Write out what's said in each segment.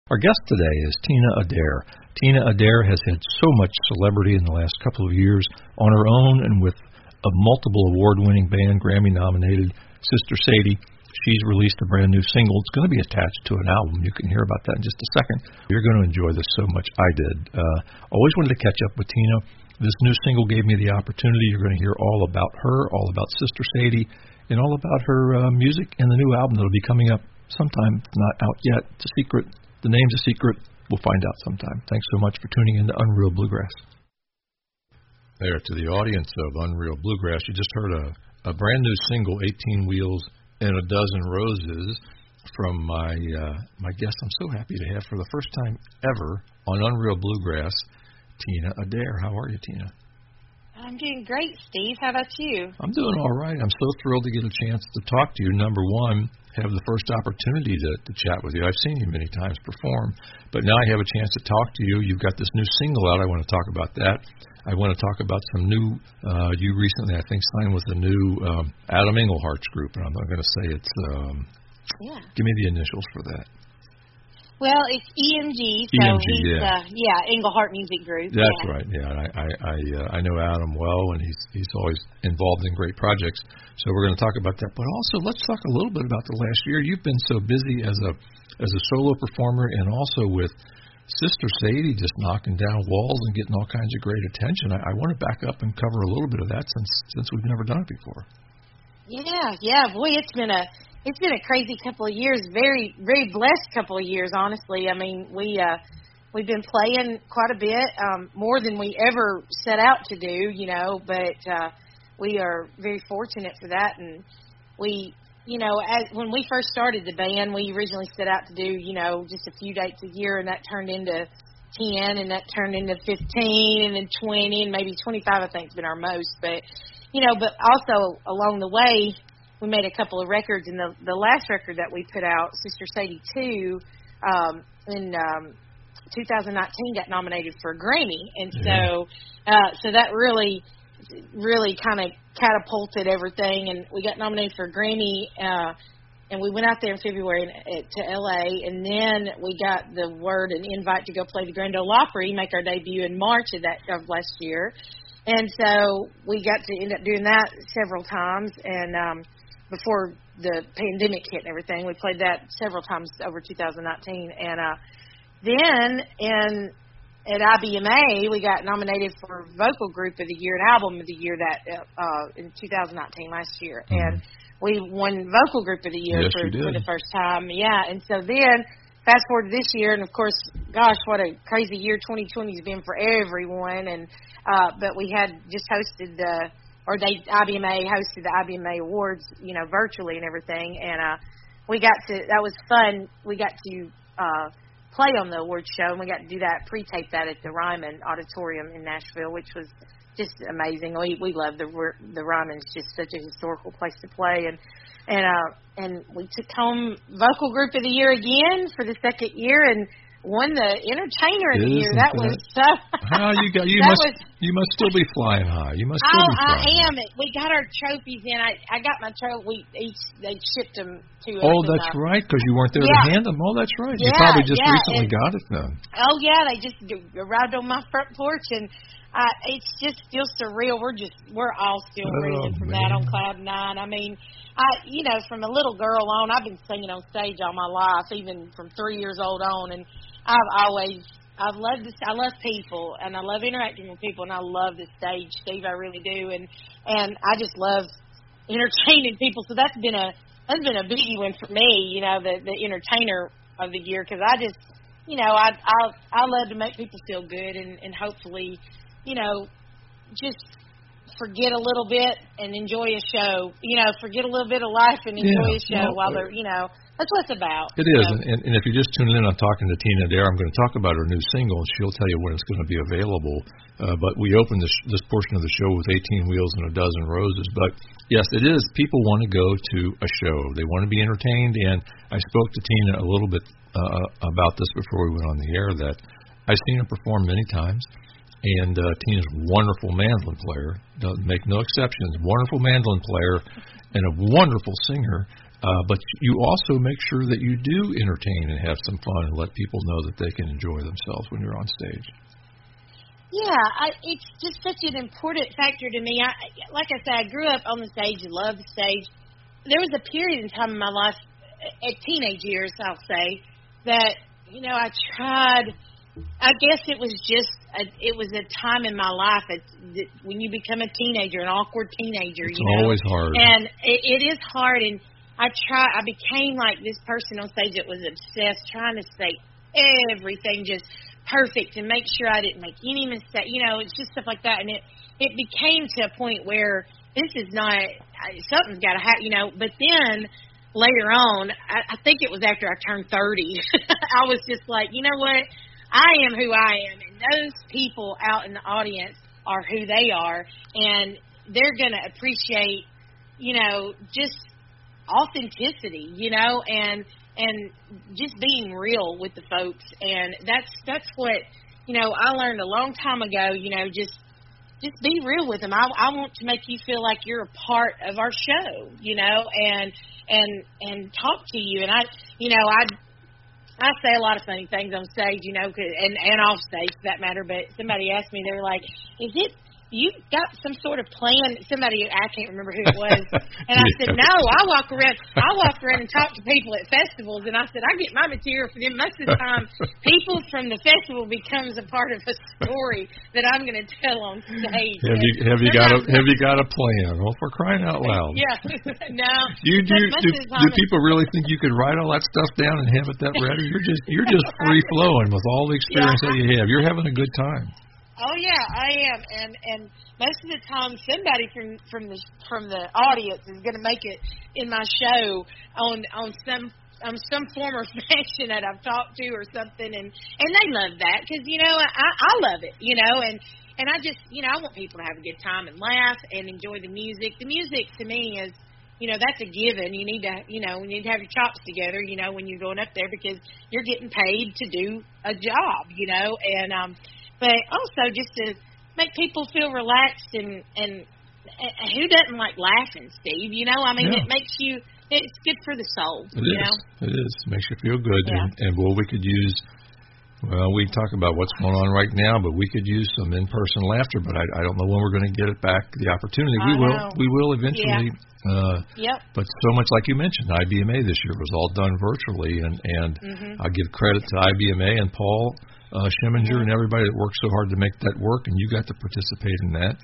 Our guest today is Tina Adair. Tina Adair has had so much celebrity in the last couple of years on her own and with a multiple award-winning band, Grammy-nominated Sister Sadie. She's released a brand new single. It's going to be attached to an album. You can hear about that in just a second. You're going to enjoy this so much. I did. Always wanted to catch up with Tina. This new single gave me the opportunity. You're going to hear all about her, all about Sister Sadie, and all about her music and the new album that will be coming up sometime. It's not out yet. It's a secret. The name's a secret. We'll find out sometime. Thanks so much for tuning in to Unreal Bluegrass. There, to the audience of Unreal Bluegrass, you just heard a brand new single, 18 Wheels and a Dozen Roses, from my guest I'm so happy to have for the first time ever on Unreal Bluegrass, Tina Adair. How are you, Tina? I'm doing great, Steve. How about you? I'm doing all right. I'm so thrilled to get a chance to talk to you. Number one, have the first opportunity to chat with you. I've seen you many times perform, but now I have a chance to talk to you. You've got this new single out. I want to talk about that. I want to talk about some new, you recently, I think, signed with the new Adam Englehart's group, and I'm not going to say it's, give me the initials for that. Well, it's EMG, so he's, Englehart Music Group. That's right, yeah. I know Adam well, and he's always involved in great projects. So we're going to talk about that. But also, let's talk a little bit about the last year. You've been so busy as a solo performer, and also with Sister Sadie just knocking down walls and getting all kinds of great attention. I want to back up and cover a little bit of that since we've never done it before. Yeah, boy, it's been a crazy couple of years, very, very blessed couple of years, honestly. I mean, we've been playing quite a bit, more than we ever set out to do, but we are very fortunate for that. And we, when we first started the band, we originally set out to do, just a few dates a year, and that turned into 10, and that turned into 15, and then 20, and maybe 25, I think, has been our most. But, but also along the way, we made a couple of records, and the last record that we put out, Sister Sadie 2, in 2019 got nominated for a Grammy. And so that really kind of catapulted everything, and we got nominated for a Grammy, and we went out there in February to L.A., and then we got the word and invite to go play the Grand Ole Opry, make our debut in March of last year. And so we got to end up doing that several times, and before the pandemic hit and everything, we played that several times over 2019. And then at IBMA, we got nominated for Vocal Group of the Year and Album of the Year in 2019, last year. Mm-hmm. And we won Vocal Group of the Year for the first time. Yeah, and so then fast forward to this year, and of course, gosh, what a crazy year 2020 has been for everyone. And but we had just hosted IBMA hosted the IBMA Awards, virtually and everything. And that was fun. We got to play on the awards show, and we got to do that, pre-tape that at the Ryman Auditorium in Nashville, which was just amazing. We love the Ryman. It's just such a historical place to play. And we took home Vocal Group of the Year again for the second year, and won the Entertainer of the Year. That was so. You must still be flying high. You must still be flying. I am. We got our trophies in. I got my trophy. They shipped them to us. Oh, that's right, because you weren't there to hand them. Oh, that's right. You probably just recently got it then. Oh yeah, they just arrived on my front porch, and it's just still surreal. We're all still reeling from that on cloud nine. I mean, from a little girl on, I've been singing on stage all my life, even from 3 years old on, and I love people, and I love interacting with people, and I love the stage, Steve. I really do, and I just love entertaining people. So that's been a biggie one for me, the Entertainer of the Year, because I just, I love to make people feel good, and hopefully, just forget a little bit and enjoy a show. Forget a little bit of life and enjoy a show while they're, that's what it's about. It is, and if you're just tuning in, I'm talking to Tina Adair. I'm going to talk about her new single, and she'll tell you when it's going to be available. But we opened this portion of the show with 18 Wheels and a Dozen Roses. But, yes, it is. People want to go to a show. They want to be entertained, and I spoke to Tina a little bit about this before we went on the air, that I've seen her perform many times. And Tina's a wonderful mandolin player, doesn't make no exceptions, wonderful mandolin player, and a wonderful singer. But you also make sure that you do entertain and have some fun and let people know that they can enjoy themselves when you're on stage. Yeah, it's just such an important factor to me. Like I said, I grew up on the stage and loved the stage. There was a period in time in my life, at teenage years, I'll say, that, I tried. I guess it was just it was a time in my life when you become a teenager, an awkward teenager. It's always hard. And it is hard. And I became like this person on stage that was obsessed, trying to say everything just perfect and make sure I didn't make any mistake. It's just stuff like that. And it became to a point where this is not, something's got to happen, But then later on, I think it was after I turned 30, I was just like, you know what? I am who I am, and those people out in the audience are who they are, and they're going to appreciate, just authenticity, and just being real with the folks. And that's what, I learned a long time ago, just be real with them. I want to make you feel like you're a part of our show, and talk to you. And I say a lot of funny things on stage, and off stage for that matter. But somebody asked me, they were like, you got some sort of plan? Somebody, I can't remember who it was. And I said, no, I walk around and talk to people at festivals. And I said, I get my material from them. Most of the time, people from the festival becomes a part of a story that I'm going to tell on stage. Have you got a plan? Well, for crying out loud. Yeah. No. Do people really think you could write all that stuff down and have it that ready? You're just free flowing with all the experience that you have. You're having a good time. Oh yeah, I am, and most of the time somebody from the audience is going to make it in my show on some form or fashion that I've talked to or something, and they love that because I love it, and I just I want people to have a good time and laugh and enjoy the music. The music to me is that's a given. You need to have your chops together, when you're going up there because you're getting paid to do a job, and but also just to make people feel relaxed and who doesn't like laughing, Steve? It makes you. It's good for the soul. It is. It makes you feel good. Yeah. And we could use. Well, we talk about what's going on right now, but we could use some in-person laughter. But I don't know when we're going to get it back. The opportunity. We will eventually. Yeah. But so much like you mentioned, IBMA this year was all done virtually, and I give credit to IBMA and Paul Scheminger and everybody that worked so hard to make that work, and you got to participate in that.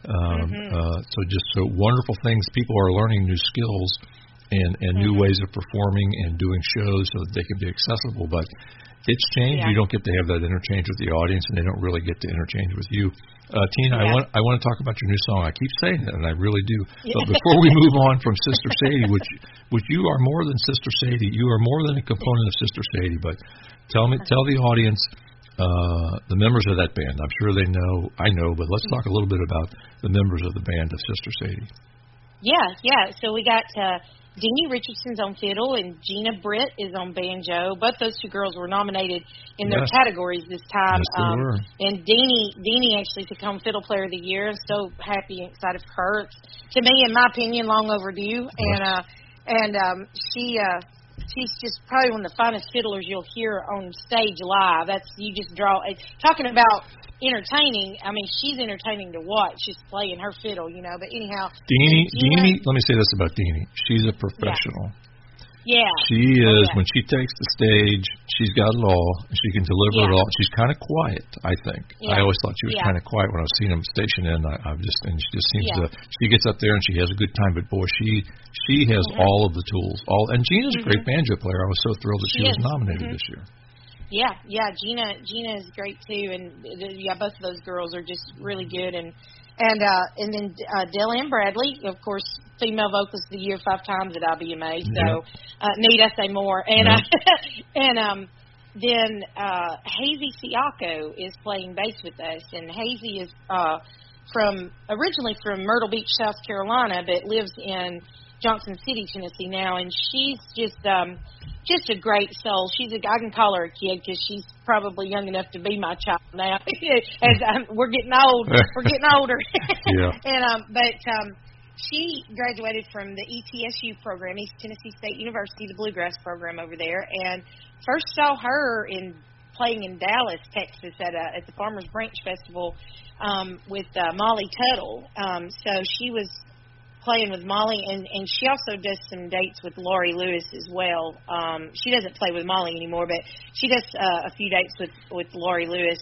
So wonderful things. People are learning new skills and new ways of performing and doing shows so that they can be accessible. But it's changed. You don't get to have that interchange with the audience, and they don't really get to interchange with you. Tina, I want to talk about your new song. I keep saying that, and I really do. But before we move on from Sister Sadie, which you are more than Sister Sadie, you are more than a component of Sister Sadie. But tell the audience the members of that band. I'm sure they know. I know, but let's talk a little bit about the members of the band of Sister Sadie. Yeah. So we got Deanie Richardson's on fiddle and Gina Britt is on banjo. Both those two girls were nominated in their categories this time. Yes, they were. And Deanie actually took home Fiddle Player of the Year. I'm so happy and excited for her. It's, to me, in my opinion, long overdue. She's just probably one of the finest fiddlers you'll hear on stage live. You just draw. Talking about entertaining, she's entertaining to watch. She's playing her fiddle, But anyhow, Deanie. Let me say this about Deanie. She's a professional. Yeah. She is. When she takes the stage, she's got it all. She can deliver it all. She's kind of quiet, I think. I always thought she was kind of quiet when I was seeing them station in. And she just seems to. She gets up there and she has a good time. But boy, she has all of the tools. And Gina's a great banjo player. I was so thrilled that she was nominated this year. Yeah. Gina is great too, and both of those girls are just really good. And then Dell-Ann Bradley, of course, female vocalist of the year 5 times at IBMA. So need I say more? And then Hazy Siako is playing bass with us, and Hazy is originally from Myrtle Beach, South Carolina, but lives in Johnson City, Tennessee now, and she's just a great soul. I can call her a kid because she's probably young enough to be my child now. As we're getting old, we're getting older. Yeah. she graduated from the ETSU program, East Tennessee State University, the bluegrass program over there, and first saw her playing in Dallas, Texas, at the Farmers Branch Festival with Molly Tuttle. So she was playing with Molly, and she also does some dates with Laurie Lewis as well. She doesn't play with Molly anymore, but she does a few dates with Laurie Lewis,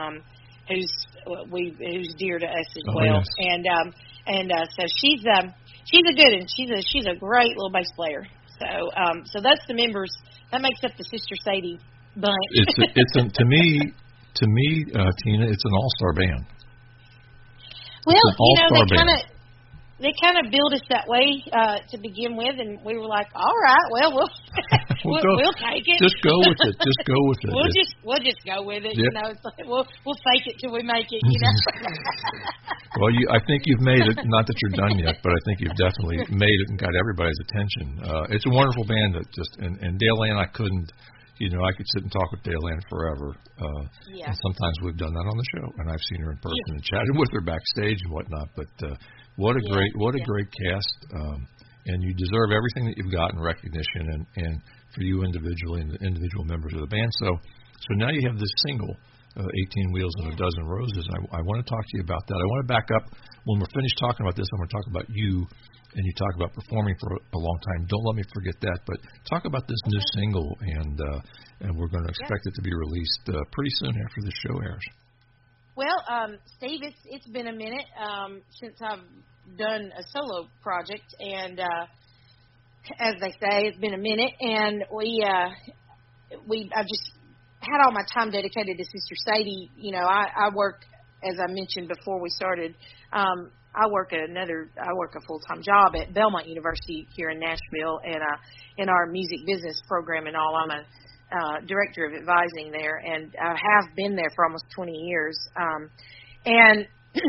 who's dear to us as well. Yes. And so she's a good one. She's a great little bass player. So that's the members. That makes up the Sister Sadie bunch. To me, Tina, it's an all-star band. Well, they kind of built us that way to begin with, and we were like, all right, well, we'll take it. Just go with it. We'll just go with it. Yep. You know, it's like we'll fake it till we make it. You know. Well, I think you've made it. Not that you're done yet, but I think you've definitely made it and got everybody's attention. It's a wonderful band that and Dale Ann, I couldn't. You know, I could sit and talk with Dale Ann forever. Yeah. And sometimes we've done that on the show, and I've seen her in person and chatted with her backstage and whatnot. But what a great cast, and you deserve everything that you've got in recognition, and for you individually and the individual members of the band. So now you have this single, 18 Wheels and a Dozen Roses. I want to talk to you about that. I want to back up. When we're finished talking about this, I'm going to talk about you. And you talk about performing for a long time. Don't let me forget that. But talk about this new single, and we're going to expect it to be released pretty soon after the show airs. Well, Steve, it's been a minute since I've done a solo project, and as they say, it's been a minute. And I just had all my time dedicated to Sister Sadie. You know, I work, as I mentioned before we started. I work a full-time job at Belmont University here in Nashville, and in our music business program and all. I'm a director of advising there, and I have been there for almost 20 years. And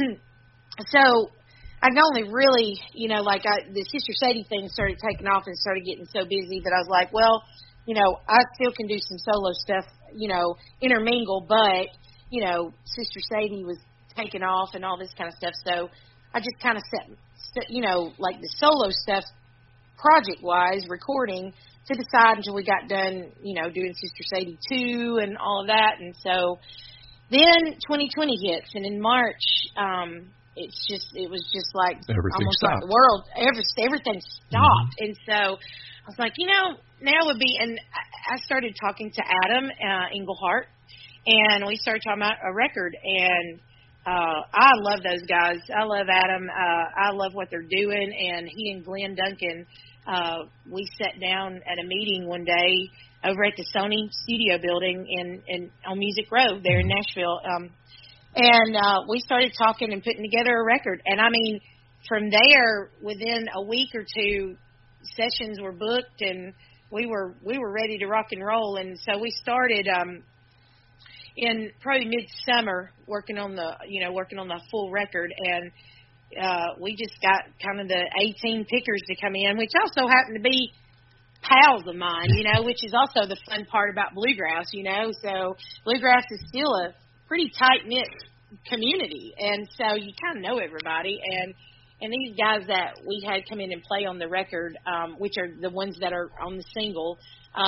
so I've only really, the Sister Sadie thing started taking off and started getting so busy that I was like, well, I still can do some solo stuff, intermingle, but, Sister Sadie was taking off and all this kind of stuff. So I just kind of set, like the solo stuff, project-wise, recording, to the side until we got done, doing Sister Sadie 2 and all of that. And so then 2020 hits, and in March, it was just like everything almost stopped. like the world, everything stopped. Mm-hmm. And so I was like, now would be, and I started talking to Adam Engelhart, and we started talking about a record, and I love those guys. I love Adam. I love what they're doing. And he and Glenn Duncan, we sat down at a meeting one day over at the Sony studio building on Music Row there in Nashville. And we started talking and putting together a record. And I mean, from there, within a week or two, sessions were booked, and we were ready to rock and roll. And so we started in probably midsummer working on the full record, and we just got kind of the 18 pickers to come in, which also happen to be pals of mine, which is also the fun part about bluegrass, so bluegrass is still a pretty tight-knit community, and so you kind of know everybody, and these guys that we had come in and play on the record, which are the ones that are on the single,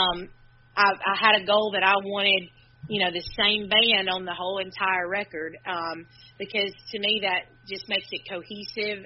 I had a goal that I wanted the same band on the whole entire record, because to me that just makes it cohesive,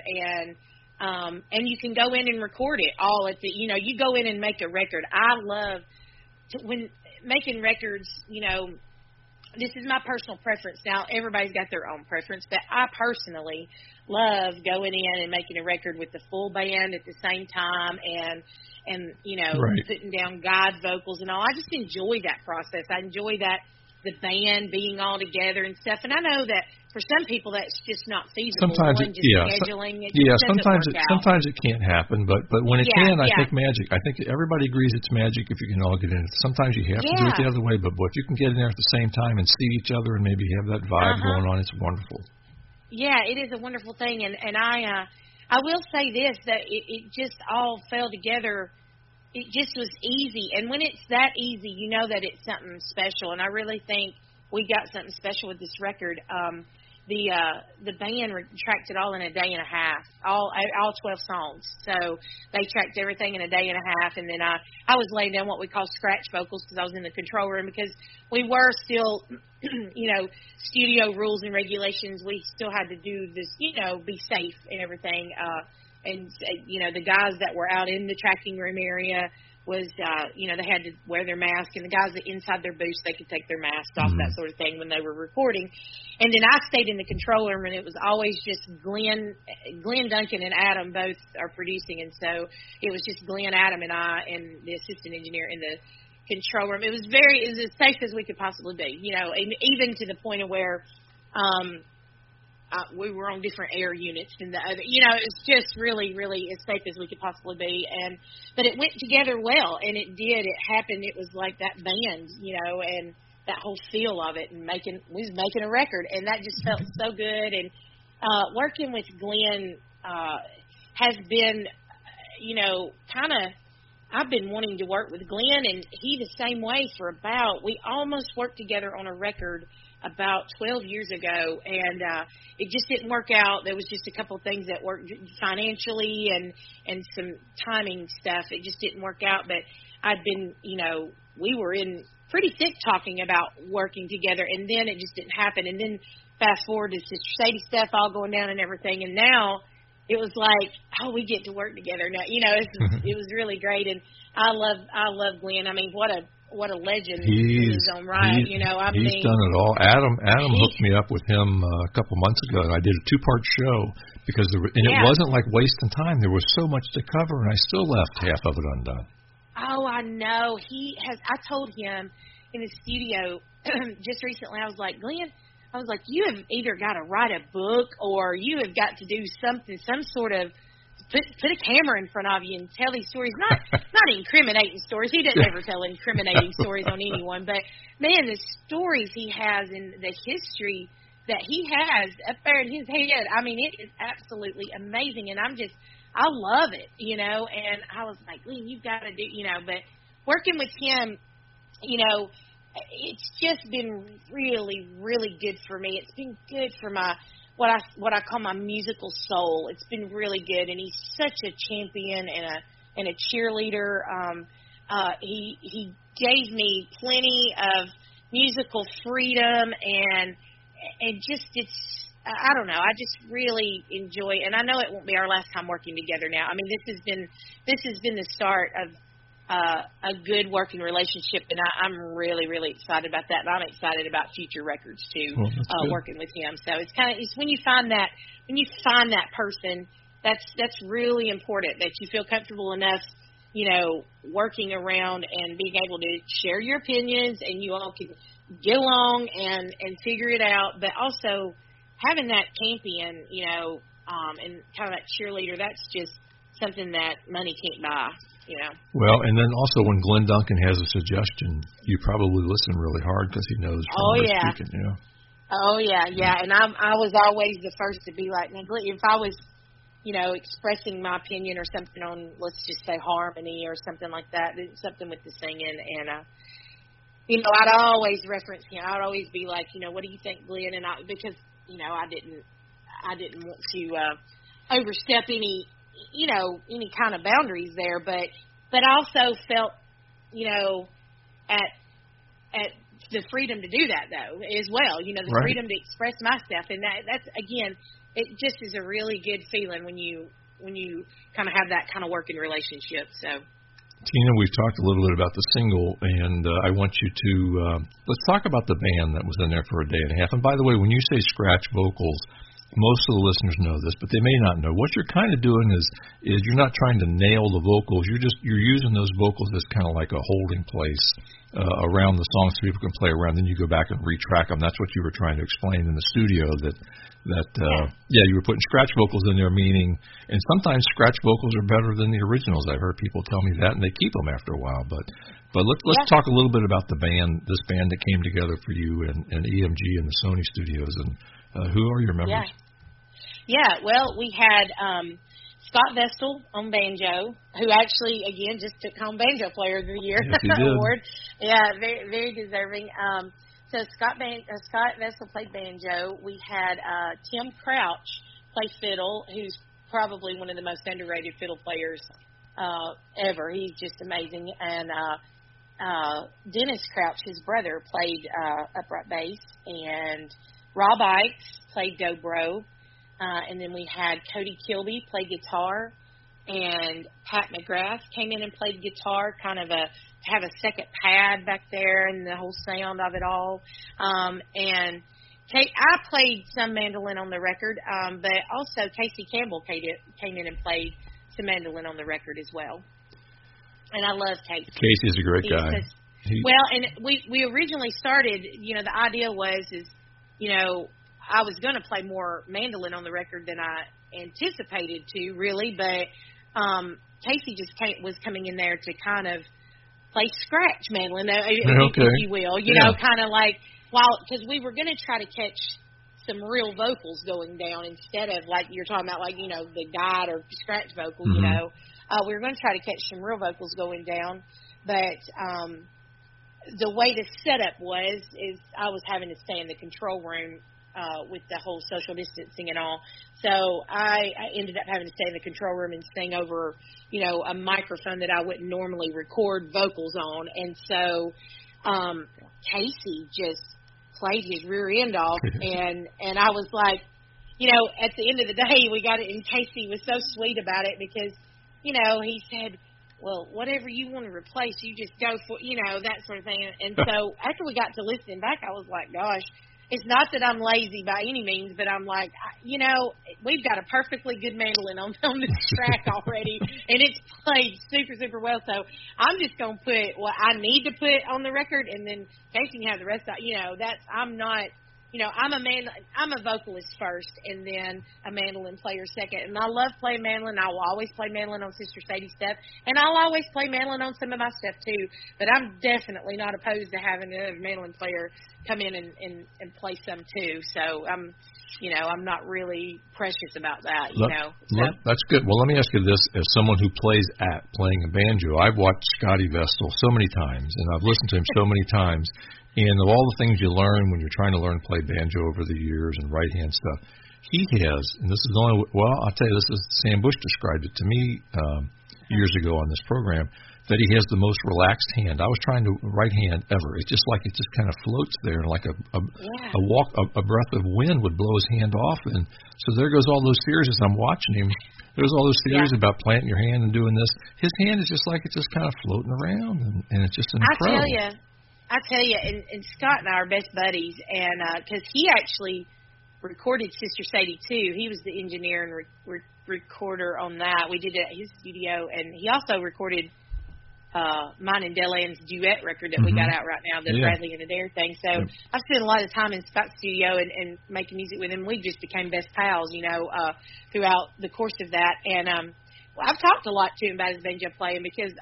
and you can go in and record it all at the, you go in and make a record. I love when making records, this is my personal preference. Now, everybody's got their own preference, but I personally love going in and making a record with the full band at the same time, and right. Putting down guide vocals and all. I just enjoy that process. I enjoy that, the band being all together and stuff. And I know that for some people that's just not feasible. Sometimes scheduling. Sometimes it can't happen, but when it can, I think magic. I think everybody agrees it's magic if you can all get in. Sometimes you have to do it the other way, but if you can get in there at the same time and see each other and maybe have that vibe going on, it's wonderful. Yeah, it is a wonderful thing, and I will say this, that it just all fell together. It just was easy, and when it's that easy, you know that it's something special, and I really think we got something special with this record. the band tracked it all in a day and a half, all 12 songs. So they tracked everything in a day and a half, and then I was laying down what we call scratch vocals because I was in the control room because we were still, studio rules and regulations. We still had to do this, be safe and everything. And the guys that were out in the tracking room area was, they had to wear their mask, and the guys that inside their booths, they could take their masks off, that sort of thing when they were recording. And then I stayed in the control room, and it was always just Glenn Duncan and Adam both are producing, and so it was just Glenn, Adam, and I, and the assistant engineer in the control room. It was as safe as we could possibly be, even to the point of where we were on different air units than the other. It's just really, really as safe as we could possibly be. But it went together well, and it did. It happened. It was like that band, and that whole feel of it, and we was making a record, and that just felt so good. And working with Glenn has been, I've been wanting to work with Glenn, and he the same way we almost worked together on a record about 12 years ago, and it just didn't work out. There was just a couple of things that worked financially and some timing stuff. It just didn't work out, but I'd been, we were in pretty thick talking about working together, and then it just didn't happen. And then fast forward to Sister Sadie stuff all going down and everything, and now it was like, we get to work together now. It was really great, and I love Glenn. I mean, what a legend in his own right. He's done it all. Adam hooked me up with him a couple months ago, and I did a 2-part show because it wasn't like wasting time. There was so much to cover, and I still left half of it undone. Oh, I know. I told him in the studio just recently, I was like, Glenn, you have either got to write a book or you have got to do something, some sort of put a camera in front of you and tell these stories. Not incriminating stories. He doesn't ever tell incriminating stories on anyone. But, man, the stories he has and the history that he has up there in his head, I mean, it is absolutely amazing. And I love it, And I was like, Glenn, you've got to do, But working with him, it's just been really, really good for me. It's been good for my what I call my musical soul. It's been really good, and he's such a champion and a cheerleader. He gave me plenty of musical freedom, and just I don't know. I just really enjoy, and I know it won't be our last time working together now. I mean, this has been the start of a good working relationship, and I'm really, really excited about that. And I'm excited about future records too, working with him. So it's when you find that person, that's really important, that you feel comfortable enough, working around and being able to share your opinions, and you all can get along and figure it out. But also having that champion, and kind of that cheerleader, that's just something that money can't buy. Well, and then also when Glenn Duncan has a suggestion, you probably listen really hard because he knows. Speaking, Oh yeah. And I was always the first to be like, now, Glenn, if I was, expressing my opinion or something on, let's just say, harmony or something like that, something with the singing, and I'd always reference him. I'd always be like, what do you think, Glenn? And because I didn't want to overstep any kind of boundaries there, but I also felt, at the freedom to do that though as well, the freedom to express myself, and that's again, it just is a really good feeling when you kind of have that kind of working relationship. So, Tina, we've talked a little bit about the single, and I want you to let's talk about the band that was in there for a day and a half. And by the way, when you say scratch vocals, most of the listeners know this, but they may not know. What you're kind of doing is you're not trying to nail the vocals. You're using those vocals as kind of like a holding place around the songs so people can play around. Then you go back and retrack them. That's what you were trying to explain in the studio. You were putting scratch vocals in there, meaning, and sometimes scratch vocals are better than the originals. I've heard people tell me that, and they keep them after a while. But let's talk a little bit about this band that came together for you and EMG and the Sony Studios, and who are your members? Yeah, well, we had Scott Vestal on banjo, who actually, again, just took home Banjo Player of the Year yes, award. Yeah, very, very deserving. So Scott Vessel played banjo. We had Tim Crouch play fiddle, who's probably one of the most underrated fiddle players ever. He's just amazing. And Dennis Crouch, his brother, played upright bass, and Rob Ikes played dobro, and then we had Cody Kilby play guitar, and Pat McGrath came in and played guitar, kind of have a second pad back there and the whole sound of it all. And I played some mandolin on the record, but also Casey Campbell came in and played some mandolin on the record as well. And I love Casey. Casey's a great guy. Well, and we originally started, the idea was, I was going to play more mandolin on the record than I anticipated to, really, but Casey just was coming in there to kind of play scratch mandolin, if you will, kind of like, because we were going to try to catch some real vocals going down instead of, like you're talking about, like, the guide or scratch vocal, we were going to try to catch some real vocals going down, but the way the setup is I was having to stay in the control room with the whole social distancing and all. So I ended up having to stay in the control room and sing over, a microphone that I wouldn't normally record vocals on. And so Casey just played his rear end off. and I was like, at the end of the day, we got it. And Casey was so sweet about it because, he said, well, whatever you want to replace, you just go for, that sort of thing. And so after we got to listening back, I was like, gosh, it's not that I'm lazy by any means, but I'm like, we've got a perfectly good mandolin on this track already, and it's played super, super well. So I'm just going to put what I need to put on the record, and then Casey can have the rest of I'm not, I'm a vocalist first, and then a mandolin player second. And I love playing mandolin. I will always play mandolin on Sister Sadie stuff, and I'll always play mandolin on some of my stuff too. But I'm definitely not opposed to having a mandolin player come in and play some too. So I'm not really precious about that. That's good. Well, let me ask you this: as someone who plays playing a banjo, I've watched Scotty Vestal so many times, and I've listened to him so many times. And of all the things you learn when you're trying to learn to play banjo over the years and right-hand stuff, he has, and this is the only, I'll tell you, this is Sam Bush described it to me years ago on this program, that he has the most relaxed hand. I was trying to right hand ever. It's just like it just kind of floats there, like a breath of wind would blow his hand off. And so there goes all those theories as I'm watching him. There's all those theories about planting your hand and doing this. His hand is just like it's just kind of floating around, and it's just incredible. I tell you, and Scott and I are best buddies, and because he actually recorded Sister Sadie too. He was the engineer and recorder on that. We did it at his studio, and he also recorded mine and Dell Ann's duet record that we got out right now, the Bradley and Adair thing. So I spent a lot of time in Scott's studio and making music with him. We just became best pals, throughout the course of that. And I've talked a lot to him about his banjo playing because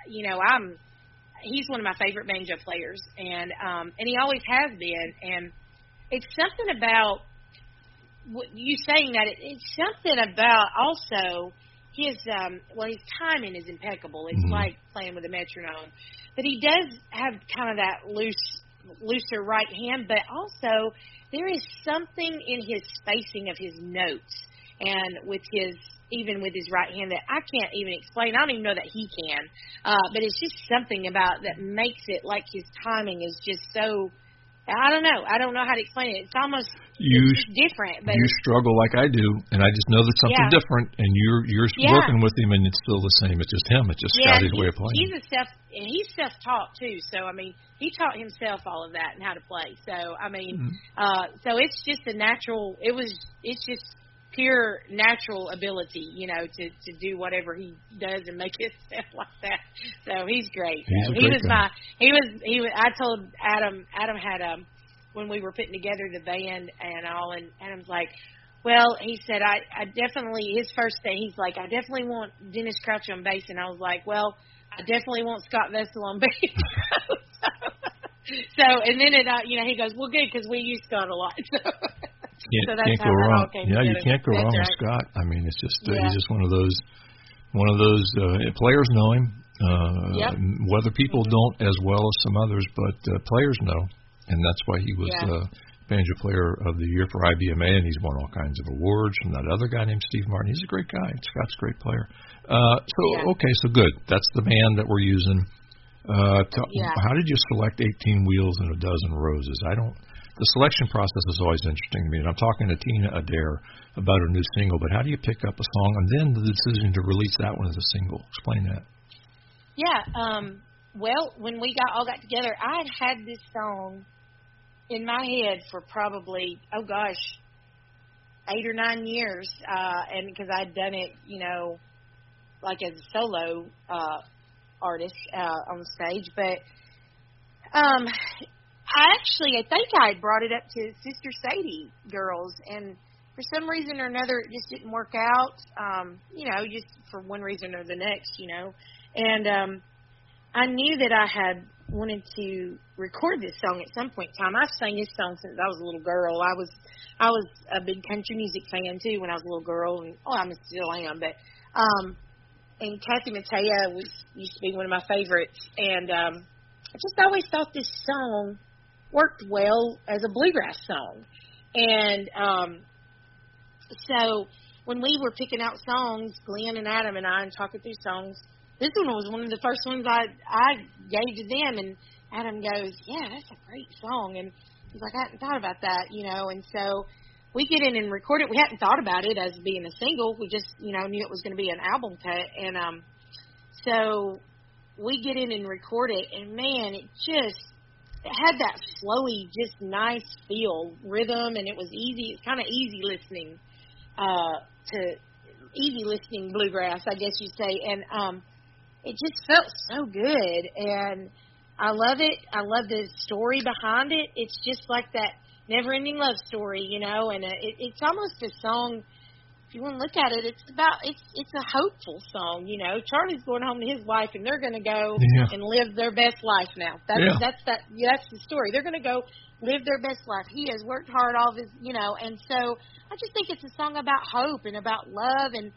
he's one of my favorite banjo players, and he always has been. And it's something about you saying that. It's something about also his his timing is impeccable. It's like playing with a metronome, but he does have kind of that looser right hand. But also there is something in his spacing of his notes and even with his right hand that I can't even explain. I don't even know that he can. But it's just something about that makes it like his timing is just so, I don't know. I don't know how to explain it. It's almost it's different. But you struggle like I do, and I just know that something different, and you're working with him, and it's still the same. It's just him. It's just Scotty's way of playing. He's self-taught, too. So, he taught himself all of that and how to play. So, so it's just it's just pure natural ability, to do whatever he does and make it sound like that. So he's great. I told Adam had when we were putting together the band and all, and Adam's like, well, he said, I definitely, his first thing, he's like, I definitely want Dennis Crouch on bass, and I was like, well, I definitely want Scott Vessel on bass. So, and then he goes, well, good, because we use Scott a lot. So can't go wrong. Yeah, you can't go wrong with Scott. It's just he's just one of those players know him. Whether people don't as well as some others, but players know. and that's why he was Banjo Player of the Year for IBMA, and he's won all kinds of awards from that other guy named Steve Martin. He's a great guy. Scott's a great player. Okay, so good. That's the band that we're using. How did you select 18 Wheels and a Dozen Roses? The selection process is always interesting to me, and I'm talking to Tina Adair about her new single, but how do you pick up a song and then the decision to release that one as a single? Explain that. Yeah, well, when we all got together, I had this song in my head for probably, 8 or 9 years, and because I'd done it, like as a solo artist on the stage, but I think I had brought it up to Sister Sadie girls, and for some reason or another, it just didn't work out, just for one reason or the next, and I knew that I had wanted to record this song at some point in time. I've sang this song since I was a little girl. I was a big country music fan too when I was a little girl, and I still am. But and Kathy Mattea used to be one of my favorites, and I just always thought this song worked well as a bluegrass song. And so when we were picking out songs, Glenn and Adam and I, and talking through songs, this one was one of the first ones I gave to them, and Adam goes, yeah, that's a great song. And he's like, I hadn't thought about that, and so we get in and record it. We hadn't thought about it as being a single. We just, knew it was going to be an album cut. And so we get in and record it, and, man, it had that flowy, just nice feel, rhythm, and it was easy. It's kind of easy listening bluegrass, I guess you'd say. And it just felt so good, and I love it. I love the story behind it. It's just like that never-ending love story, and it's almost a song. If you want to look at it, it's a hopeful song, Charlie's going home to his wife, and they're going to go and live their best life now. That's the story. They're going to go live their best life. He has worked hard all of his, and so I just think it's a song about hope and about love, and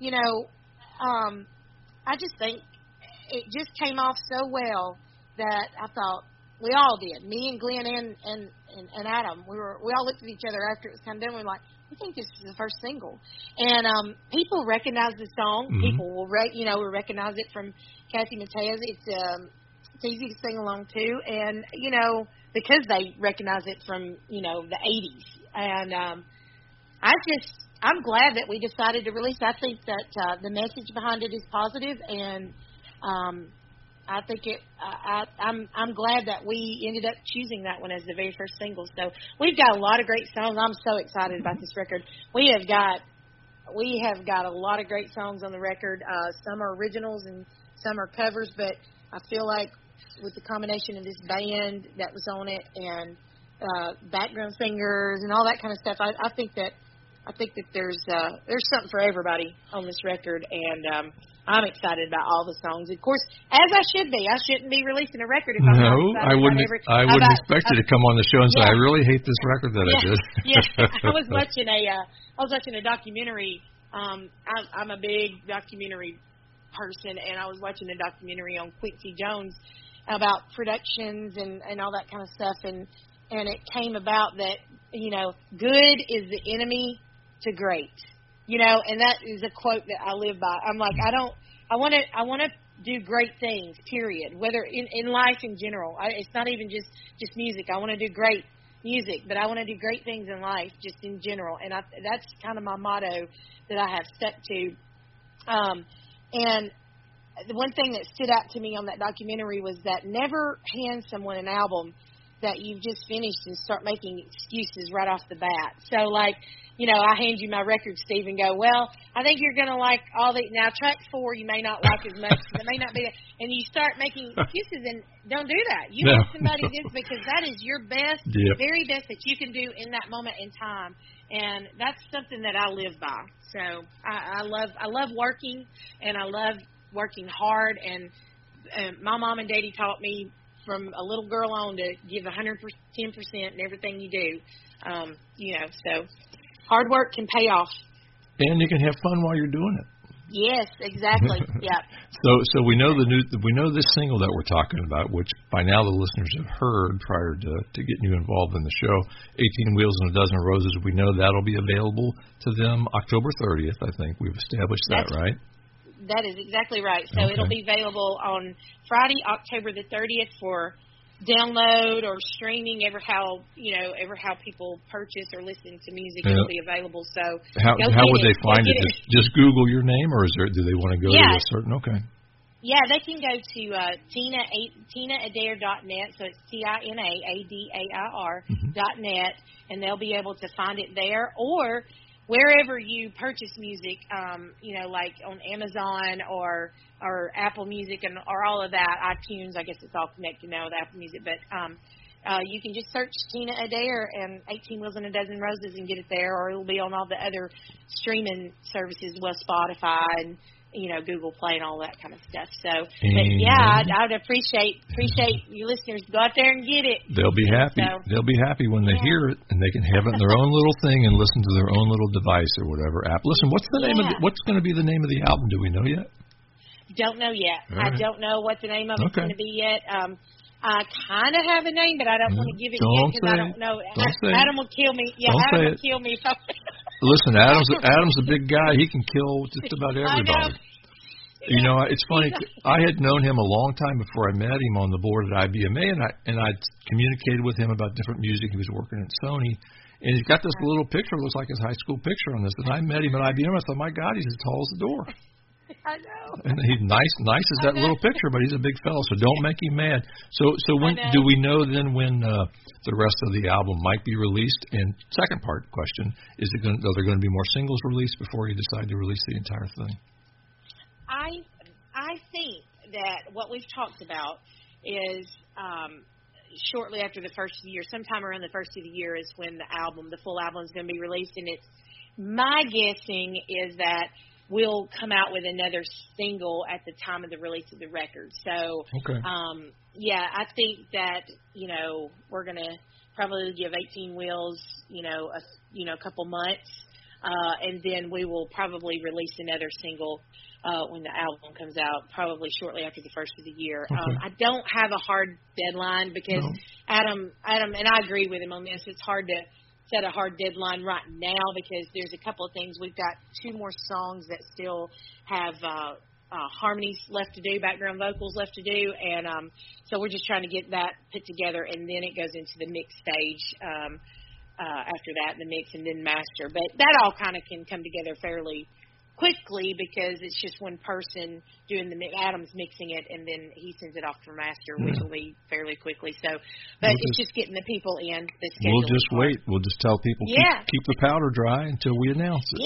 I just think it just came off so well that I thought we all did. Me and Glenn and Adam, we all looked at each other after it was kind of done. We were like, we think this is the first single, and people recognize the song. Mm-hmm. People will, will recognize it from Kathy Mattea. It's easy to sing along to, and because they recognize it from the '80s, and I'm glad that we decided to release. I think that the message behind it is positive, and I think I'm glad that we ended up choosing that one as the very first single. So we've got a lot of great songs. I'm so excited about this record. We have got a lot of great songs on the record. Some are originals and some are covers, but I feel like with the combination of this band that was on it and background singers and all that kind of stuff, I think that there's something for everybody on this record, and I'm excited about all the songs. Of course, as I should be. I shouldn't be releasing a record if I'm not excited. I wouldn't expect you to come on the show and say, I really hate this record that I did. I was watching a documentary. I'm a big documentary person, and I was watching a documentary on Quincy Jones about productions and all that kind of stuff, and it came about that, good is the enemy to great. And that is a quote that I live by. I'm like, I want to do great things, period. Whether in life in general, it's not even just music. I want to do great music, but I want to do great things in life, just in general. And that's kind of my motto that I have stuck to. And the one thing that stood out to me on that documentary was that never hand someone an album that you've just finished and start making excuses right off the bat. So, like, I hand you my record, Steve, and go, well, I think you're going to like all the, now track 4 you may not like as much, it may not be, and you start making excuses, and don't do that. You want somebody this because that is your best, very best that you can do in that moment in time, and that's something that I live by. So I love working, and I love working hard, and my mom and daddy taught me from a little girl on to give 110% in everything you do. So hard work can pay off. And you can have fun while you're doing it. Yes, exactly. Yeah. So we know this single that we're talking about, which by now the listeners have heard prior to getting you involved in the show. 18 Wheels and a Dozen Roses. We know that'll be available to them October 30th. I think we've established that, right? That is exactly right. So it'll be available on Friday, October the 30th for download or streaming, ever how people purchase or listen to music. It'll be available. So how would they find it? Just Google your name, or do they want to go to a certain? Okay. Yeah, they can go to TinaAdair.net. So it's TinaAdair.net, and they'll be able to find it there, or wherever you purchase music, like on Amazon or Apple Music or all of that, iTunes. I guess it's all connected now with Apple Music, but you can just search Tina Adair and 18 Wheels and a Dozen Roses and get it there, or it'll be on all the other streaming services, Spotify and Google Play and all that kind of stuff. So, but yeah, I would appreciate you listeners to go out there and get it. They'll be happy. So, they'll be happy when they hear it, and they can have it in their own little thing and listen to their own little device or whatever app. Listen, what's the name of what's going to be the name of the album? Do we know yet? Don't know yet. Right. I don't know what the name of it's going to be yet. I kind of have a name, but I don't want to give it yet because I don't know. Adam will kill me. Yeah, Adam will kill me. Listen, Adam's a big guy. He can kill just about everybody. It's funny. I had known him a long time before I met him on the board at IBMA, and I communicated with him about different music. He was working at Sony, and he's got this little picture, looks like his high school picture on this. And I met him at IBM. I thought, my God, he's as tall as the door. I know. And he's nice as that little picture, but he's a big fellow, so don't make him mad. So when do we know then when the rest of the album might be released? And second part question, are there going to be more singles released before you decide to release the entire thing? I think that what we've talked about is shortly after the first of the year, sometime around the first of the year is when the full album is going to be released. And it's my guessing is that we'll come out with another single at the time of the release of the record. So, I think that, we're going to probably give 18 Wheels, a couple months, and then we will probably release another single when the album comes out, probably shortly after the first of the year. I don't have a hard deadline because Adam, and I agree with him on this, it's hard to set a hard deadline right now because there's a couple of things. We've got 2 more songs that still have harmonies left to do, background vocals left to do, and so we're just trying to get that put together, and then it goes into the mix stage after that, the mix and then master. But that all kind of can come together fairly quickly because it's just one person doing Adam's mixing it, and then he sends it off for master, which will be fairly quickly. So, but it's just getting the people in the schedule. We'll just wait. We'll just tell people keep the powder dry until we announce it.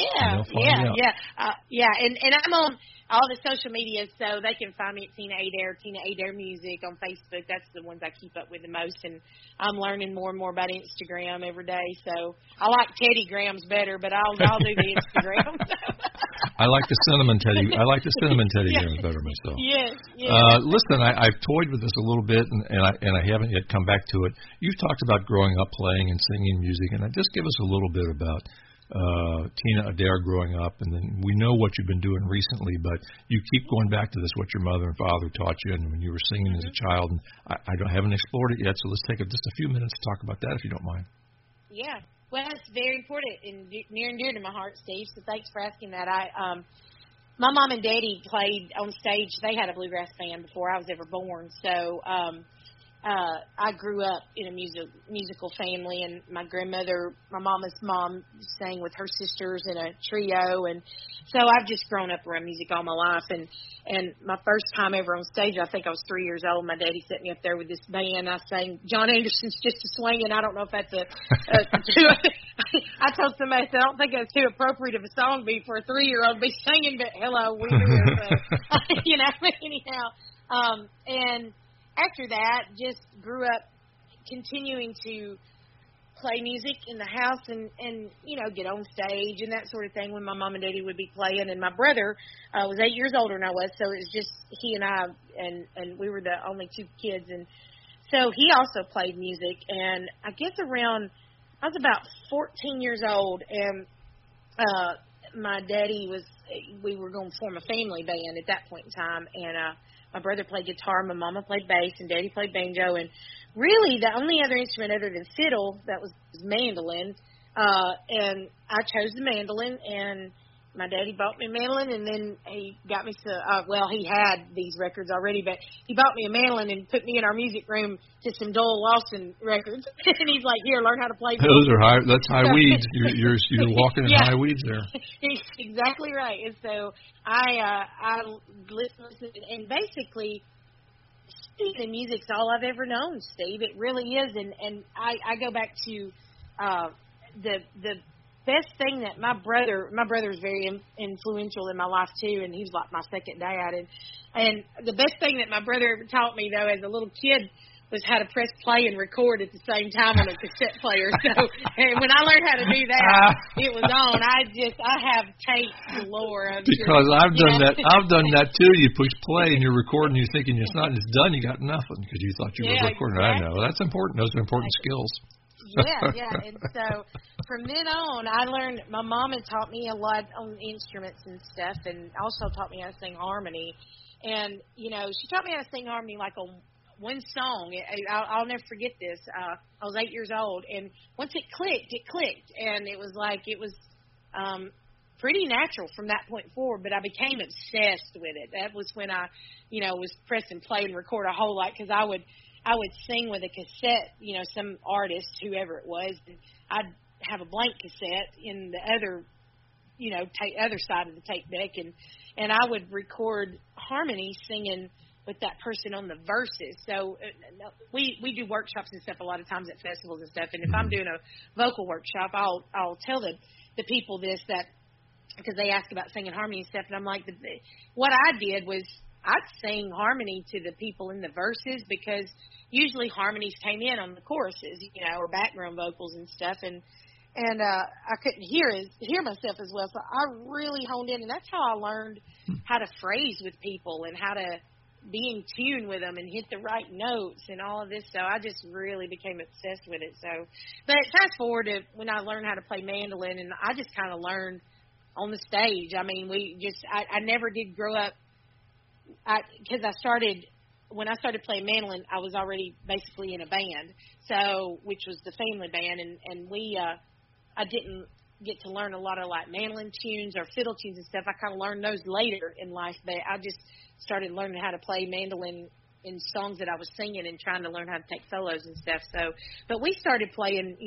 And I'm on all the social media, so they can find me at Tina Adair Music on Facebook. That's the ones I keep up with the most, and I'm learning more and more about Instagram every day. So I like Teddy Grams better, but I'll do the Instagram. I like the cinnamon Teddy. Grams better myself. Yes. Listen, I've toyed with this a little bit, and I haven't yet come back to it. You've talked about growing up playing and singing music, and just give us a little bit about Tina Adair growing up, and then we know what you've been doing recently, but you keep going back to this, what your mother and father taught you, and when you were singing as a child, and I haven't explored it yet, so let's take just a few minutes to talk about that, if you don't mind. Yeah, well, it's very important and near and dear to my heart, Steve, so thanks for asking that. My mom and daddy played on stage. They had a bluegrass band before I was ever born, so I grew up in a musical family, and my grandmother, my mama's mom, sang with her sisters in a trio, and so I've just grown up around music all my life. And my first time ever on stage, I think I was 3 years old. My daddy set me up there with this band. I sang John Anderson's "Just a Swingin'." I don't know if that's I told somebody, I don't think that's too appropriate of a song to be for a 3-year-old to be singing, but hello, we're here. So, anyhow. And after that, just grew up continuing to play music in the house and get on stage and that sort of thing when my mom and daddy would be playing. And my brother was 8 years older than I was, so it was just he and I, and we were the only 2 kids. And so he also played music. And I guess I was about 14 years old, and my daddy we were going to form a family band at that point in time, and my brother played guitar, my mama played bass, and Daddy played banjo, and really the only other instrument other than fiddle that was mandolin, and I chose the mandolin, and my daddy bought me a mandolin, and then he got me he had these records already, but he bought me a mandolin and put me in our music room to some Doyle Lawson records, and he's like, here, learn how to play. Those are that's high weeds. You're walking in high weeds there. Exactly right. And so I listened, and basically, speaking of music's all I've ever known, Steve. It really is, and I go back to the best thing that my brother is very influential in my life too, and he was like my second dad. And the best thing that my brother ever taught me though as a little kid was how to press play and record at the same time on a cassette player. So and when I learned how to do that, it was on. I have tape galore. Because I've done that. I've done that too. You push play and you're recording. You're thinking it's not. And it's done. You got nothing because you thought you were recording. Exactly. I know that's important. Those are important skills. Yeah. And so from then on, I learned, my mom had taught me a lot on instruments and stuff, and also taught me how to sing harmony. And, she taught me how to sing harmony like on one song. I'll never forget this. I was 8 years old, and once it clicked. And it was like, it was pretty natural from that point forward, but I became obsessed with it. That was when I, was pressing play and record a whole lot, because I would sing with a cassette, some artist, whoever it was, and I'd have a blank cassette in the other, other side of the tape deck, and I would record harmony singing with that person on the verses. So we do workshops and stuff a lot of times at festivals and stuff, and if I'm doing a vocal workshop, I'll tell the people this, that because they ask about singing harmony and stuff, and I'm like, what I did was I'd sing harmony to the people in the verses, because usually harmonies came in on the choruses, or background vocals and stuff, and I couldn't hear myself as well, so I really honed in, and that's how I learned how to phrase with people and how to be in tune with them and hit the right notes and all of this. So I just really became obsessed with it. So, but fast forward to when I learned how to play mandolin, and I just kind of learned on the stage. I mean, I never did grow up. Because when I started playing mandolin, I was already basically in a band, which was the family band, and I didn't get to learn a lot of like mandolin tunes or fiddle tunes and stuff. I kind of learned those later in life, but I just started learning how to play mandolin in songs that I was singing and trying to learn how to take solos and stuff. So, but we started playing,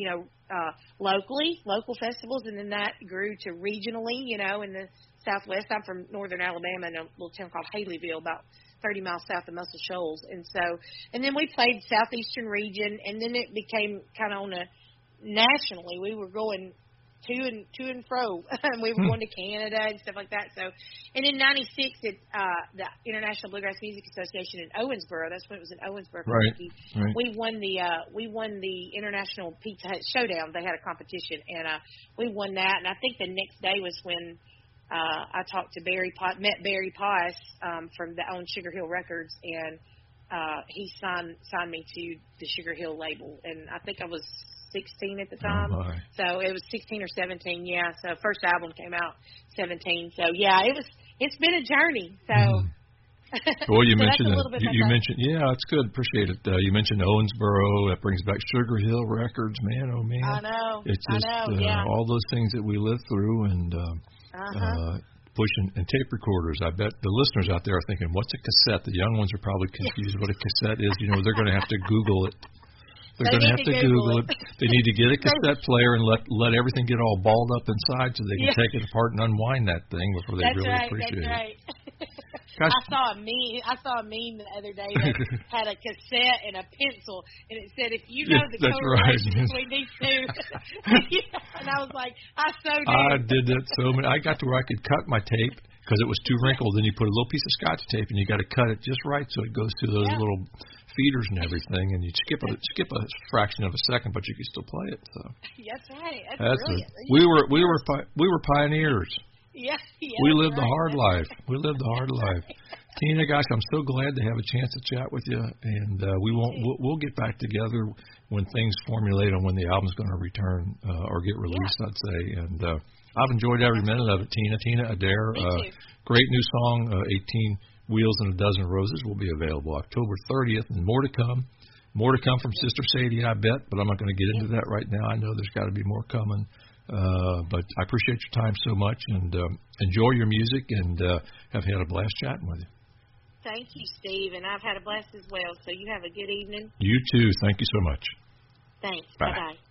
local festivals, and then that grew to regionally, in the Southwest. I'm from northern Alabama in a little town called Haleyville, about 30 miles south of Muscle Shoals. And then we played Southeastern region, and then it became kind of nationally. We were going to and fro. We were going to Canada and stuff like that. So, and in '96, the International Bluegrass Music Association in Owensboro. That's when it was in Owensboro, Kentucky. Right. We won the International Pizza Hut Showdown. They had a competition, and we won that. And I think the next day was when I talked to met Barry Pies from the own Sugar Hill Records, and he signed me to the Sugar Hill label. And I think I was 16 at the time. Oh, so it was 16 or 17, yeah. So first album came out 17. So yeah, it's been a journey. So well, you mentioned yeah, it's good. Appreciate it. You mentioned Owensboro. That brings back Sugar Hill Records. Man, oh man. I know. It's just all those things that we lived through, and pushing and tape recorders. I bet the listeners out there are thinking, what's a cassette? The young ones are probably confused what a cassette is. They're going to have to Google it. They're going to have to Google it. They need to get a cassette player and let everything get all balled up inside so they can take it apart and unwind that thing before they appreciate it. Right. I saw a meme the other day that had a cassette and a pencil, and it said, if you know the correlation between these two. And I was like, I did that so many. I got to where I could cut my tape because it was too wrinkled. Then you put a little piece of Scotch tape, and you got to cut it just right so it goes through those little feeders and everything, and you skip a fraction of a second, but you can still play it. So that's right. That's brilliant. We were pioneers. Yeah. We lived the hard life. Tina, gosh, I'm so glad to have a chance to chat with you, and we'll get back together when things formulate on when the album's going to return or get released, I'd say. And I've enjoyed every minute of it, Tina. Tina Adair, great new song, 18 Wheels and a Dozen Roses, will be available October 30th, and more to come. More to come from Sister Sadie, I bet, but I'm not going to get into that right now. I know there's got to be more coming. But I appreciate your time so much, and enjoy your music, and have had a blast chatting with you. Thank you, Steve, and I've had a blast as well. So you have a good evening. You too. Thank you so much. Thanks. Bye. Bye-bye.